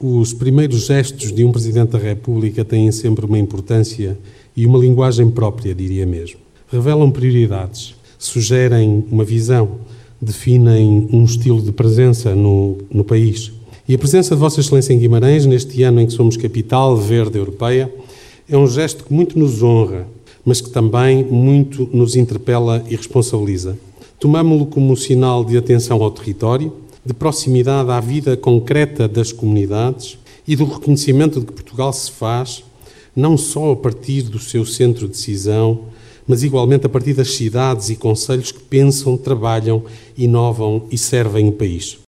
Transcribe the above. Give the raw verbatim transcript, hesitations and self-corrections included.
Os primeiros gestos de um Presidente da República têm sempre uma importância e uma linguagem própria, diria mesmo. Revelam prioridades, sugerem uma visão, definem um estilo de presença no, no país. E a presença de Vossa Excelência em Guimarães, neste ano em que somos capital verde europeia, é um gesto que muito nos honra, mas que também muito nos interpela e responsabiliza. Tomámo-lo como um sinal de atenção ao território, de proximidade à vida concreta das comunidades e do reconhecimento de que Portugal se faz não só a partir do seu centro de decisão, mas igualmente a partir das cidades e concelhos que pensam, trabalham, inovam e servem o país.